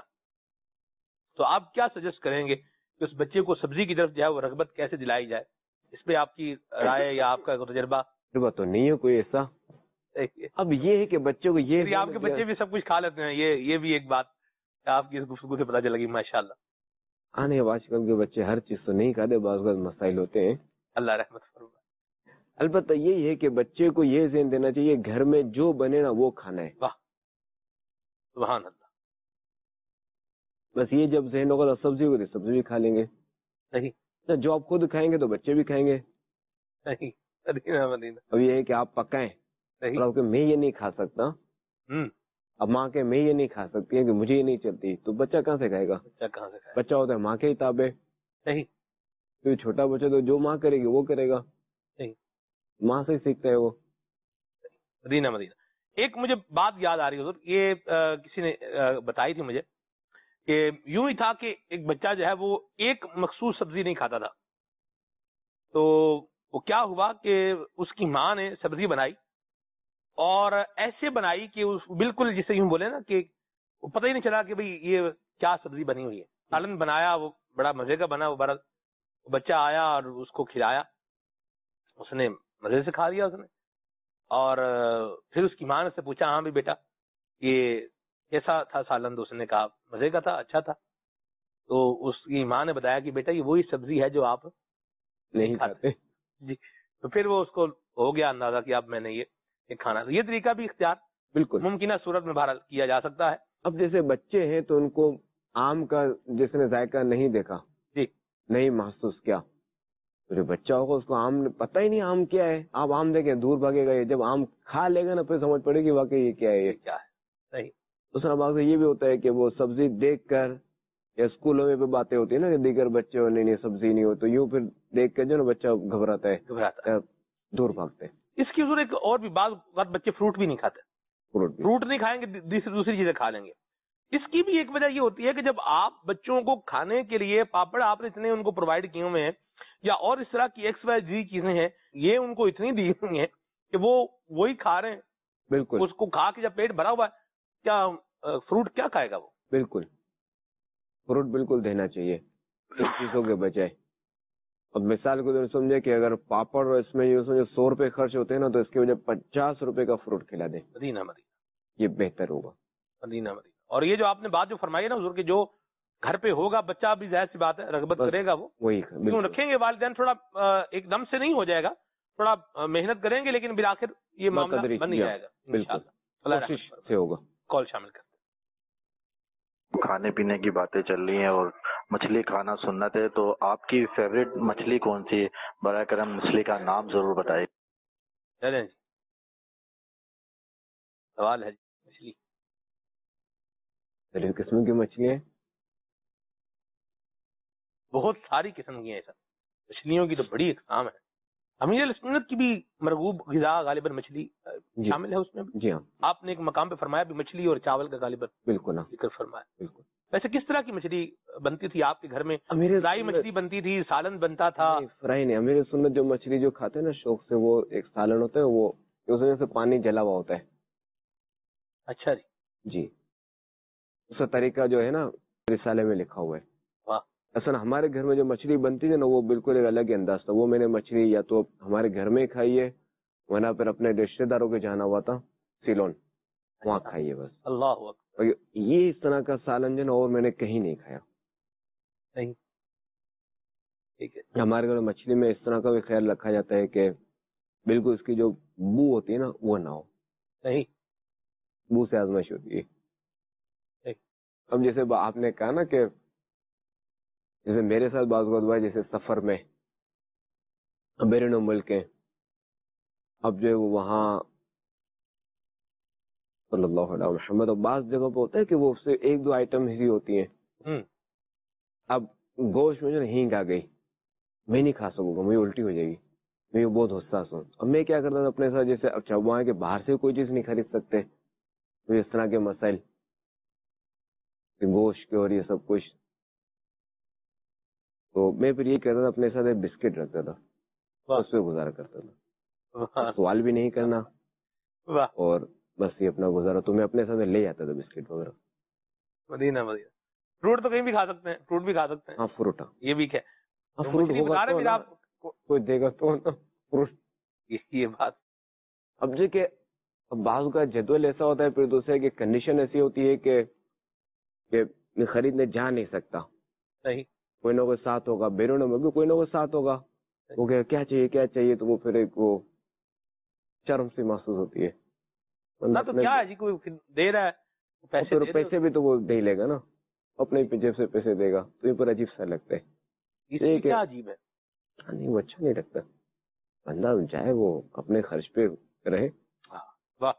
تو آپ کیا سجیسٹ کریں گے کہ اس بچے کو سبزی کی طرف جو ہے وہ رغبت کیسے دلائی جائے؟ اس پہ آپ کی رائے یا آپ کا تجربہ؟ تجربہ تو نہیں ہے کوئی ایسا. اب یہ ہے کہ بچوں کو یہ آپ کے بچے بھی سب کچھ کھا لیتے ہیں, یہ یہ بھی ایک بات آپ کی اس گفتگو سے پتہ چل گئی. ماشاءاللہ. ہاں نہیں, آج کل کے بچے ہر چیز تو نہیں کھاتے, بعض بعض مسائل ہوتے ہیں. اللہ رحمت فرمائے. البتہ یہی ہے کہ بچے کو یہ ذہن دینا چاہیے گھر میں جو بنے نا وہ کھانا ہے. واہ سبحان اللہ. بس یہ جب ذہن ہوگا تو سبزی کو تو سبزی بھی کھا لیں گے. صحیح. جو آپ خود کھائیں گے تو بچے بھی کھائیں گے. صحیح. اب یہ ہے کہ آپ پکائیں اور آپ کہ میں یہ نہیں کھا سکتا, اب ماں کہ میں یہ نہیں کھا سکتی ہے کہ مجھے یہ نہیں چلتی, تو بچہ کہاں سے کھائے گا؟ بچہ کہاں سے کھائے گا؟ بچہ ہوتا ہے ماں کے ہی تابع. صحیح. تو چھوٹا بچہ تو جو ماں کرے گی وہ کرے گا. صحیح. ماں سے ہی سیکھتا ہے وہ. مدینہ مدینہ. ایک مجھے بات یاد آ رہی ہے حضور, یہ کسی نے بتائی تھی مجھے کہ یوں ہی تھا کہ ایک بچہ جو ہے وہ ایک مخصوص سبزی نہیں کھاتا تھا, تو وہ کیا ہوا کہ اس کی ماں نے سبزی بنائی اور ایسے بنائی کہ بالکل جسے یوں بولے نا کہ وہ پتہ ہی نہیں چلا کہ بھئی یہ کیا سبزی بنی ہوئی ہے. سالن بنایا, وہ بڑا مزے کا بنا, وہ بڑا بچہ آیا اور اس کو کھلایا, اس نے مزے سے کھا لیا اس نے, اور پھر اس کی ماں نے سے پوچھا ہاں بھی بیٹا یہ کیسا تھا سالن؟ تو اس نے کہا مزے کا تھا, اچھا تھا. تو اس کی ماں نے بتایا کہ بیٹا یہ وہی سبزی ہے جو آپ نہیں کھاتے. جی. تو پھر وہ اس کو ہو گیا اندازہ کہ اب میں نے یہ کھانا. یہ طریقہ بھی اختیار بالکل ممکنہ صورت میں بہرحال کیا جا سکتا ہے. اب جیسے بچے ہیں تو ان کو آم کا جس نے ذائقہ نہیں دیکھا, جی نہیں محسوس کیا, تو جو بچہ ہوگا اس کو آم پتہ ہی نہیں آم کیا ہے. آپ آم دیکھیں دور بھاگے گا, یہ جب آم کھا لے گا نا پھر سمجھ پڑے گی واقعی یہ کیا ہے, یہ کیا ہے. صحیح. دوسرا بات یہ بھی ہوتا ہے کہ وہ سبزی دیکھ کر, یا اسکولوں میں بھی باتیں ہوتی ہیں نا کہ دیگر بچے ہو نہیں نہیں سبزی نہیں ہو, تو یوں پھر دیکھ کر جو نا بچہ گھبراتا ہے, گھبراتا ہے, دور بھاگتے ہیں. اس کی حضور ایک اور بھی بعض وقت بچے فروٹ بھی نہیں کھاتے, فروٹ فروٹ نہیں کھائیں گے دوسری دوسری چیزیں کھا لیں گے. اس کی بھی ایک وجہ یہ ہوتی ہے کہ جب آپ بچوں کو کھانے کے لیے پاپڑ آپ نے اتنے ان کو پرووائڈ کیے ہوئے ہیں, یا اور اس طرح کی ایکس وائی زی چیزیں ہیں, یہ ان کو اتنی دی ہوئی ہیں کہ وہ وہی کھا رہے ہیں. بالکل. اس کو کھا کے جب پیٹ بھرا ہوا ہے, کیا فروٹ کیا کھائے گا وہ؟ بالکل فروٹ بالکل دینا چاہیے ان چیزوں کے بجائے. اب مثال کو سمجھے کہ اگر پاپڑ اور اس میں یہ سو روپے خرچ ہوتے ہیں نا, تو اس کی وجہ پچاس روپے کا فروٹ کھلا دیں. مدینہ مدینہ. یہ بہتر ہوگا. مدینہ مدینہ. اور یہ جو آپ نے بات جو فرمائی ہے نا حضور, کہ جو گھر پہ ہوگا بچہ بھی ظاہر سی بات ہے رغبت کرے گا, وہ وہی کیوں رکھیں گے والدین. تھوڑا ایک دم سے نہیں ہو جائے گا, تھوڑا محنت کریں گے, لیکن بالآخر یہ معاملہ بن ہی جائے گا. بالکل کوشش سے ہوگا. کال شامل کرتے. کھانے پینے کی باتیں چل رہی ہیں اور مچھلی کھانا سنت ہے, تو آپ کی فیوریٹ مچھلی کون سی ہے؟ براہ کرم مچھلی کا نام ضرور بتائیے. چلیں جی, سوال ہے مچھلی. کس قسم کی مچھلی ہے؟ بہت ساری قسم کی ہیں سر, مچھلیوں کی تو بڑی اقسام ہے. امیر سنت کی بھی مرغوب غذا غالباً مچھلی شامل ہے اس میں. جی ہاں, آپ نے ایک مقام پہ فرمایا بھی مچھلی اور چاول کا غالباً بالکل ذکر فرمایا. بالکل. ویسے کس طرح کی مچھلی بنتی تھی آپ کے گھر میں؟ فرائی مچھلی بنتی تھی, سالن بنتا تھا؟ فرائی نہیں, امیر سنت جو مچھلی جو کھاتے ہیں نا شوق سے, وہ ایک سالن ہوتا ہے, وہ اس میں سے پانی جلا ہوا ہوتا ہے. اچھا جی. جی, اس کا طریقہ جو ہے نا رسالے میں لکھا ہوا ہے. اصل ہمارے گھر میں جو مچھلی بنتی ہے نا, وہ بالکل ایک الگ ہی انداز تھا. وہ میں نے مچھلی یا تو ہمارے گھر میں کھائی ہے, ورنہ پھر اپنے رشتے داروں کے جانا ہوا تھا سیلون, وہاں کھائی ہے بس. اللہ اکبر. یہ اس طرح کا سالن جو نا اور میں نے کہیں نہیں کھایا. نہیں, ٹھیک ہے. ہمارے گھر میں مچھلی میں اس طرح کا بھی خیال رکھا جاتا ہے کہ بالکل اس کی جو بو ہوتی ہے نا وہ نہ ہو. صحیح. بو سے آزمائش ہوتی ہے. اب جیسے آپ نے کہا نا کہ جیسے میرے ساتھ بعض اوقات ہوا ہے جیسے سفر میں بیرون ملک ہیں, اب جو ہے وہاں صلی اللہ علیہ محمد, اور بعض جگہ پہ ہوتا ہے کہ وہ اس سے ایک دو آئٹم ہی ہوتی ہیں. اب گوشت میں جو ہینگ آ گئی, میں نہیں کھا سکوں گا, مجھے الٹی ہو جائے گی, میں بہت حساس ہوں. اب میں کیا کرتا تھا اپنے ساتھ, جیسے اچھا وہ ہے کہ باہر سے کوئی چیز نہیں خرید سکتے, تو اس طرح کے مسائل گوشت کے اور یہ سب کچھ, تو میں پھر یہ کرتا تھا اپنے ساتھ ایک بسکٹ رکھتا تھا, اس پہ گزارا کرتا تھا, سوال بھی نہیں کرنا اور بس یہ اپنا گزارا. تو میں اپنے ساتھ لے جاتا تھا بسکٹ وغیرہ. مدینہ مدینہ. فروٹ تو کہیں بھی کھا سکتے ہیں, فروٹ بھی کھا سکتے ہیں. ہاں فروٹ, یہ بھی کیا فروٹ ہوگا کوئی دے گا تو فروٹ, یہ بات. اب جو کہ بعض کا جدول ایسا ہوتا ہے, پھر دوسرے کی کنڈیشن ایسی ہوتی ہے کہ کہ خریدنے جا نہیں سکتا. صحیح. کوئی نہ کوئی ساتھ ہوگا, بیرون میں کوئی نہ کوئی ساتھ ہوگا, وہ کہ کیا چاہیے کیا چاہیے, تو وہ پھر ایک وہ شرم سی محسوس ہوتی ہے. نہ تو کیا ہے جی, کوئی دے رہا ہے پیسے, پیسے بھی تو وہ نہیں لے گا نا, اپنے جیب سے پیسے دے گا, تو یہ پر عجیب سا لگتا ہے. یہ کیا عجیب ہے, نہیں وہ اچھا نہیں لگتا. بندہ چاہے وہ اپنے خرچ پہ رہے. واہ.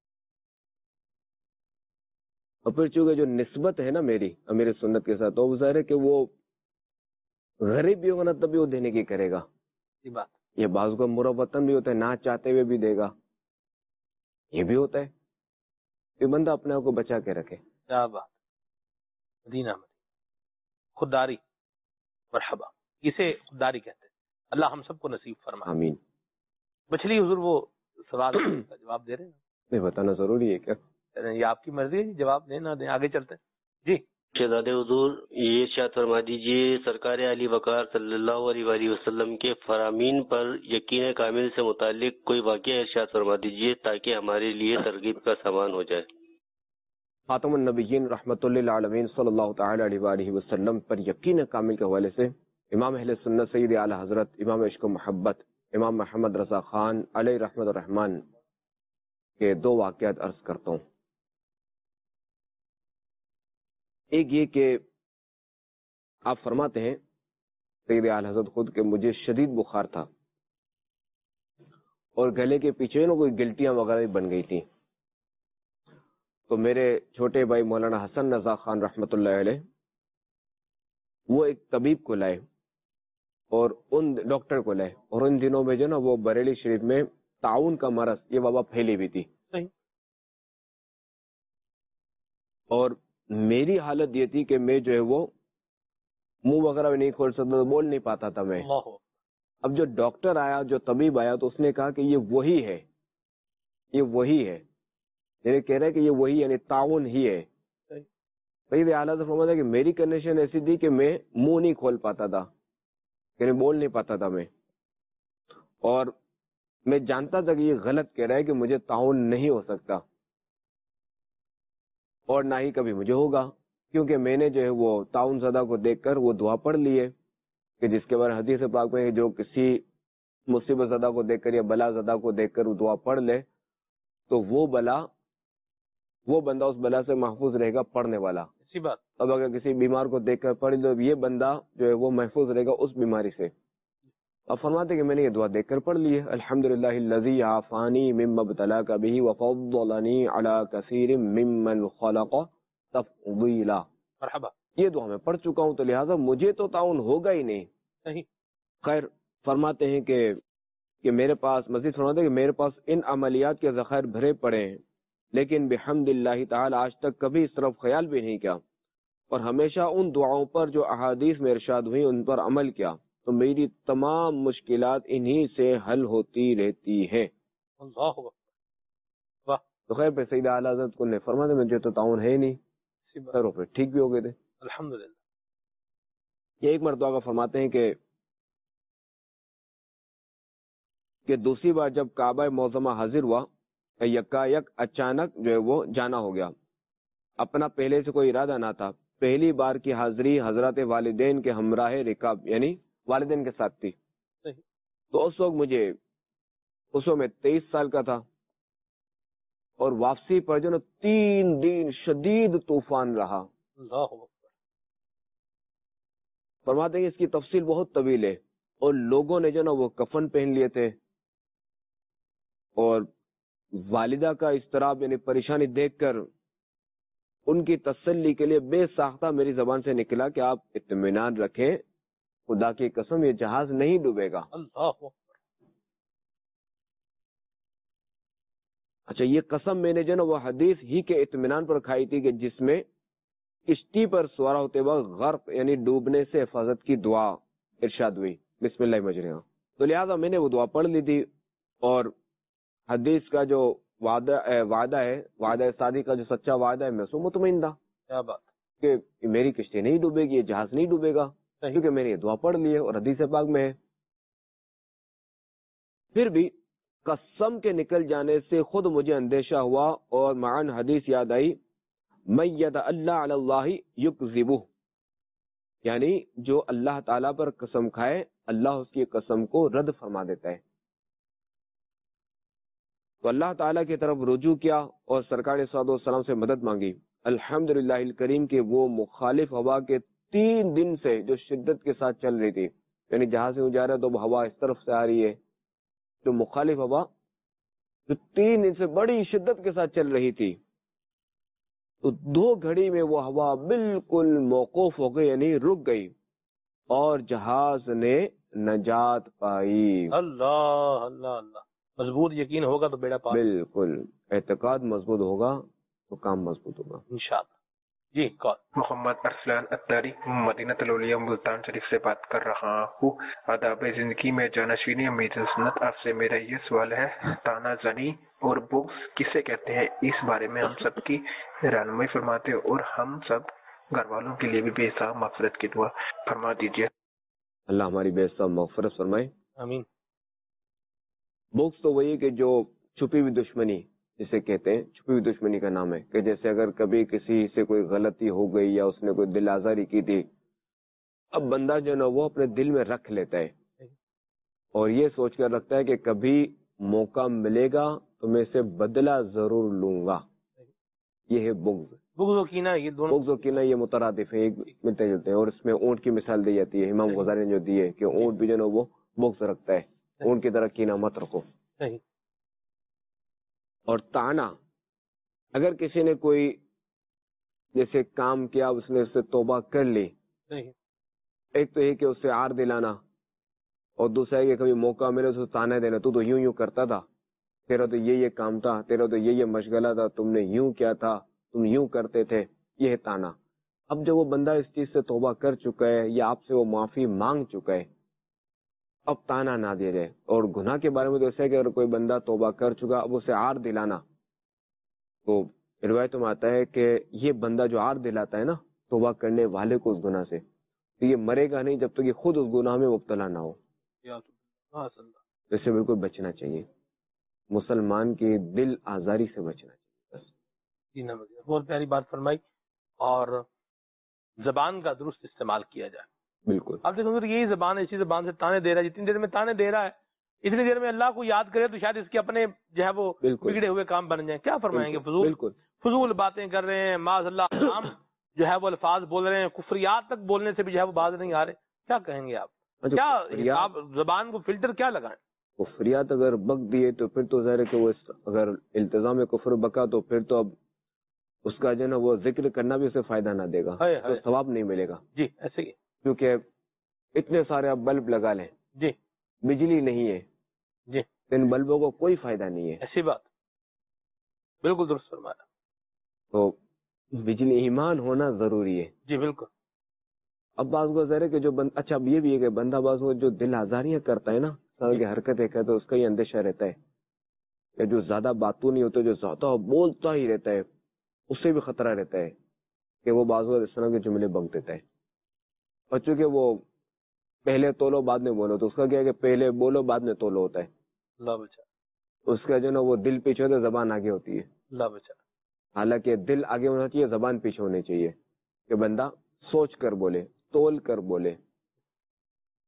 اور پھر چونکہ جو نسبت ہے نا میری امیر سنت کے ساتھ, تو ظاہر ہے کہ وہ غریب بھی ہوگا نا تب بھی وہ دینے کی کرے گا. یہ بات, یہ بعض کا مربتن بھی ہوتا ہے, نہ چاہتے ہوئے بھی دے گا, یہ بھی ہوتا ہے. یہ بندہ اپنے آپ کو بچا کے رکھے. کیا بات. مدینہ مدینہ, خودداری, مرحبا, اسے خودداری کہتے ہیں. اللہ ہم سب کو نصیب فرمائے. آمین. مچھلی حضور وہ سوال کا جواب دے رہے ہیں, نہیں بتانا ضروری ہے کیا؟ یہ آپ کی مرضی ہے جی, جواب دیں نہ دیں, آگے چلتے ہیں. جی شہزادے حضور یہ ارشاد فرما دیجیے, سرکار علی وقار صلی اللہ علیہ وآلہ وسلم کے فرامین پر یقین کامل سے متعلق کوئی واقعہ ارشاد فرما دیجیے تاکہ ہمارے لیے ترغیب کا سامان ہو جائے. خاتم النبیین رحمۃ اللہ علیہ صلی اللہ تعالی علیہ وآلہ وسلم پر یقین کامل کے حوالے سے امام اہل سنت سید اعلی حضرت امام عشق و محبت امام محمد رضا خان علیہ رحمت الرحمان کے دو واقعات عرض کرتا ہوں. ایک یہ کہ آپ فرماتے ہیں سید اعلی حضرت خود کہ مجھے شدید بخار تھا اور گلے کے پیچھے نا کوئی گلٹیاں وغیرہ بن گئی تھیں, تو میرے چھوٹے بھائی مولانا حسن رضا خان رحمۃ اللہ علیہ وہ ایک طبیب کو لائے اور ان ڈاکٹر کو لائے, اور ان دنوں میں جو نا وہ بریلی شریف میں تعاون کا مرض یہ وبا پھیلی ہوئی تھی. اور میری حالت یہ تھی کہ میں جو ہے وہ منہ وغیرہ بھی نہیں کھول سکتا, بول نہیں پاتا تھا میں. اب جو ڈاکٹر آیا, جو طبیب آیا, تو اس نے کہا کہ یہ وہی ہے, یہ وہی ہے, یعنی کہہ رہے کہ یہ وہی یعنی تعاون ہی ہے. سید اعلیٰ سے فرماتا ہے کہ میری کنڈیشن ایسی تھی کہ میں منہ نہیں کھول پاتا تھا, یعنی بول نہیں پاتا تھا میں, اور میں جانتا تھا کہ یہ غلط کہہ رہا ہے کہ مجھے تعاون نہیں ہو سکتا اور نہ ہی کبھی مجھے ہوگا, کیونکہ میں نے جو ہے وہ تعاون زدہ کو دیکھ کر وہ دعا پڑھ لی ہے کہ جس کے بارے حدیث پاک میں جو کسی مصیبت زدہ کو دیکھ کر یا بلا زدہ کو دیکھ کر وہ دعا پڑھ لے تو وہ بلا وہ بندہ اس بلا سے محفوظ رہے گا پڑھنے والا. اسی بات. اب اگر کسی بیمار کو دیکھ کر پڑھ لو, یہ بندہ جو ہے وہ محفوظ رہے گا اس بیماری سے. اب فرماتے کہ میں نے یہ دعا دیکھ کر پڑھ لی ہے, الحمدللہ الذی عافانی مما ابتلاک بہ وفضلنی علی کثیر ممن خلق تفضیلا. مرحبا. یہ دعا میں پڑھ چکا ہوں, تو لہٰذا مجھے تو تعاون ہوگا ہی نہیں. صحیح. خیر فرماتے ہیں کہ کہ میرے پاس مزید فرماتے ہیں کہ میرے پاس ان عملیات کے ذخائر بھرے پڑے ہیں, لیکن بحمد اللہ تعالی آج تک کبھی اس طرف خیال بھی نہیں کیا, اور ہمیشہ ان دعاؤں پر جو احادیث میں ارشاد ہوئی ان پر عمل کیا, تو میری تمام مشکلات انہی سے حل ہوتی رہتی ہیں. اللہ واہ. تو خیر پہ سید اعلیٰ حضرت کو نے فرمایا مجھے تو تعاون ہے ہی نہیں, سروں پہ ٹھیک بھی ہو گئے تھے الحمدللہ. یہ ایک مرتبہ کا فرماتے ہیں کہ کہ دوسری بار جب کعبہ معظمہ حاضر ہوا, یکا یک اچانک جو ہے وہ جانا ہو گیا. اپنا پہلے سے کوئی ارادہ نہ تھا. پہلی بار کی حاضری حضرات والدین کے ہمراہ رکاب یعنی والدین کے ساتھ تھی. تو اس وقت مجھے اس وقت میں تیئیس سال کا تھا اور واپسی پر جو نا تین دن شدید طوفان رہا. فرماتے ہیں اس کی تفصیل بہت طویل ہے اور لوگوں نے جو نا وہ کفن پہن لیے تھے اور والدہ کا اضطراب یعنی پریشانی دیکھ کر ان کی تسلی کے لیے بے ساختہ میری زبان سے نکلا کہ آپ اطمینان رکھیں خدا کی قسم یہ جہاز نہیں ڈوبے گا. اچھا یہ قسم میں نے جو نا وہ حدیث ہی کے اطمینان پر کھائی تھی کہ جس میں کشتی پر سوار ہوتے وقت غرق یعنی ڈوبنے سے حفاظت کی دعا ارشاد ہوئی بسم اللہ مجریہا. تو لہذا میں نے وہ دعا پڑھ لی تھی اور حدیث کا جو وعدہ وعدہ ہے وعدہ صادق کا جو سچا وعدہ ہے میں سو مطمئن تھا. کیا بات کہ میری کشتی نہیں ڈوبے گی, یہ جہاز نہیں ڈوبے گا کیونکہ میں نے یہ دعا پڑھ لی ہے اور حدیث پاک میں ہے. پھر بھی قسم کے نکل جانے سے خود مجھے اندیشہ ہوا اور معن حدیث یاد آئی من ید اللہ علی اللہ یکذبہ, یعنی جو اللہ تعالیٰ پر قسم کھائے اللہ اس کی قسم کو رد فرما دیتا ہے. تو اللہ تعالیٰ کی طرف رجوع کیا اور سرکار صلی اللہ علیہ وسلم سے مدد مانگی. الحمدللہ الکریم کے وہ مخالف ہوا کے تین دن سے جو شدت کے ساتھ چل رہی تھی, یعنی جہاں سے جا رہا ہے تو ہوا اس طرف سے آ رہی ہے, جو مخالف ہوا جو تین دن سے بڑی شدت کے ساتھ چل رہی تھی, تو دو گھڑی میں وہ ہوا بالکل موقوف ہو گئی یعنی رک گئی اور جہاز نے نجات پائی. اللہ اللہ اللہ. مضبوط یقین ہوگا تو بیڑا پار. بالکل اعتقاد مضبوط ہوگا تو کام مضبوط ہوگا انشاءاللہ. جی کال. محمد ارسلان اتاری مدینہ الاولیاء ملتان شریف سے بات کر رہا ہوں. آداب زندگی میں جانشینی امید سنت آپ سے میرا یہ سوال ہے, تانا زنی اور بغض کسے کہتے ہیں؟ اس بارے میں ہم سب کی رہنمائی فرماتے اور ہم سب گھر والوں کے لیے بھی بے حساب مغفرت کی دعا فرما دیجیے. اللہ ہماری بے حساب مغفرت فرمائے, آمین. بغض تو وہی کہ جو چھپی ہوئی دشمنی جسے کہتے ہیں, چھپی ہوئی دشمنی کا نام ہے کہ جیسے اگر کبھی کسی سے کوئی غلطی ہو گئی یا اس نے کوئی دل آزاری کی تھی, اب بندہ جو نا وہ اپنے دل میں رکھ لیتا ہے اور یہ سوچ کر رکھتا ہے کہ کبھی موقع ملے گا تو میں اسے بدلہ ضرور لوں گا. یہ ہے بغض. بغض و کینہ یہ دونوں بغض و کینہ یہ مترادف ہیں, ایک ملتے جلتے ہیں. اور اس میں اونٹ کی مثال دی جاتی ہے, امام غزالی نے جو دی ہے کہ اونٹ بھی جو نا وہ بغض رکھتا ہے, اونٹ کی طرح کینہ مت رکھو. اور تانا, اگر کسی نے کوئی جیسے کام کیا اس نے اس سے توبہ کر لی, ایک تو یہ کہ اس سے آر دلانا اور دوسرا ہے کہ کبھی موقع ملے اسے تانا دینا, تو تو یوں یوں کرتا تھا, تیرا تو یہ یہ کام تھا, تیرا تو یہ یہ مشغلہ تھا, تم نے یوں کیا تھا, تم یوں کرتے تھے, یہ ہے تانا. اب جب وہ بندہ اس چیز سے توبہ کر چکا ہے یا آپ سے وہ معافی مانگ چکا ہے, اب تانا نہ دیا جائے. اور گناہ کے بارے میں تو ایسا ہے کہ اگر کوئی بندہ توبہ کر چکا اب اسے آر دلانا, تو روایتوں میں آتا ہے کہ یہ بندہ جو آر دلاتا ہے نا توبہ کرنے والے کو اس گناہ سے, تو یہ مرے گا نہیں جب تک یہ خود اس گناہ میں مبتلا نہ ہو. اس سے بالکل بچنا چاہیے, مسلمان کی دل آزاری سے بچنا چاہیے. بہت پیاری بات فرمائی. اور زبان کا درست استعمال کیا جائے. بالکل. اب دیکھو یہی زبان ایسی زبان سے تانے دے رہا ہے, جتنی دیر میں تانے دے رہا ہے اتنی دیر میں اللہ کو یاد کرے تو شاید اس کے اپنے جو ہے وہ بگڑے ہوئے کام بن جائیں. کیا فرمائیں گے؟ فضول فضول باتیں کر رہے ہیں, معاذ اللہ حرام جو ہے وہ الفاظ بول رہے ہیں, کفریات تک بولنے سے بھی جو ہے وہ باز نہیں آ رہے. کیا کہیں گے آپ؟ کیا آپ زبان کو فلٹر کیا لگائیں؟ کفریات اگر بک دیے تو پھر تو ظاہر ہے کہ وہ اگر التزام کفر بکا تو پھر تو اب اس کا جو نا وہ ذکر کرنا بھی اسے فائدہ نہ دے گا, تو ثواب نہیں ملے گا. جی ایسے ہی, کیونکہ اتنے سارے آپ بلب لگا لیں, جی بجلی نہیں ہے, جی ان بلبوں کو کوئی فائدہ نہیں ہے. ایسی بات بالکل درست فرمایا. تو بجلی ایمان ہونا ضروری ہے. جی بالکل. اب بعض کو ظاہر ہے کہ جو بند اچھا اب یہ بھی ہے کہ بندہ بعض کو جو دل آزاریاں کرتا ہے نا, کی حرکتیں کرتا ہے, اس کا یہ اندیشہ رہتا ہے کہ جو زیادہ باتوں نہیں ہوتے, جو زیادہ بولتا ہی رہتا ہے, اس سے بھی خطرہ رہتا ہے کہ وہ بعض اس طرح کے جملے بک دیتا ہے. اور چونکہ وہ پہلے تولو بعد میں بولو, تو اس کا کیا ہے کہ پہلے بولو بعد میں تولو ہوتا ہے. اللہ بچا. اس کا جو نا وہ دل پیچھے ہوتا ہے, زبان آگے ہوتی ہے. اللہ بچا. حالانکہ دل آگے ہونا چاہیے, زبان پیچھے ہونی چاہیے, کہ بندہ سوچ کر بولے, تول کر بولے.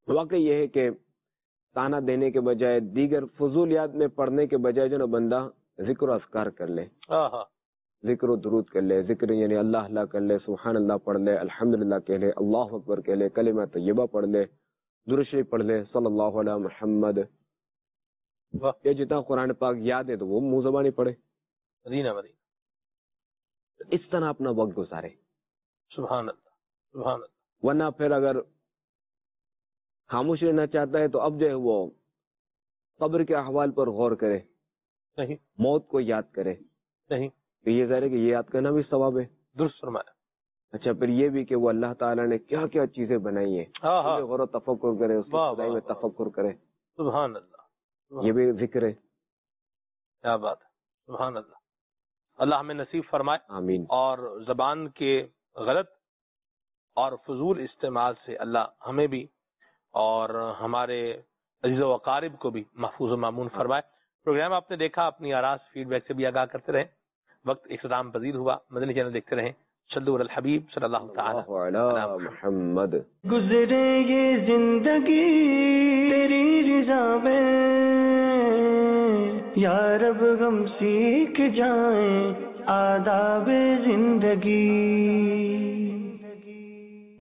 واقعی یہ ہے کہ تانا دینے کے بجائے دیگر فضولیات میں پڑھنے کے بجائے جو نا بندہ ذکر و اذکار کر لے، ذکر و درود کر لے، ذکر یعنی اللہ اللہ کر لے، سبحان اللہ پڑھ لے، الحمدللہ کہہ لے، اللہ اکبر کہہ لے، کلمہ طیبہ پڑھ لے، درود شریف پڑھ لے، صلی اللہ علیہ محمد، یہ جتنا قرآن پاک یاد ہے تو وہ منہ زبانی پڑھے، مدینہ مدینہ اس طرح اپنا وقت گزارے. سبحان اللہ سبحان اللہ. ورنہ پھر اگر خاموش رہنا چاہتا ہے تو اب جو ہے وہ قبر کے احوال پر غور کرے، نہیں موت کو یاد کرے، نہیں تو یہ ظاہر ہے کہ یہ یاد کرنا بھی ثواب ہے. درست فرمایا. اچھا پھر یہ بھی کہ وہ اللہ تعالیٰ نے کیا کیا چیزیں بنائی ہیں، ہاں ہاں غور و تفکر کرے، اس کی واہ خدائی میں واہ تفکر کرے، سبحان اللہ. یہ بھی ذکر ہے. کیا بات ہے، سبحان اللہ. اللہ ہمیں نصیب فرمائے آمین. اور زبان کے غلط اور فضول استعمال سے اللہ ہمیں بھی اور ہمارے عزیز و اقارب کو بھی محفوظ و مامون فرمائے. پروگرام آپ نے دیکھا، اپنی آراز فیڈ بیک سے بھی آگاہ کرتے رہیں. وقت اختتام پذیر ہوا. مدنی چینل دیکھتے رہیں. صلو علی الحبیب صلی اللہ تعالی علی محمد. گزرے یہ زندگی تیری رضا میں، یا رب ہم سیکھ جائیں آداب زندگی.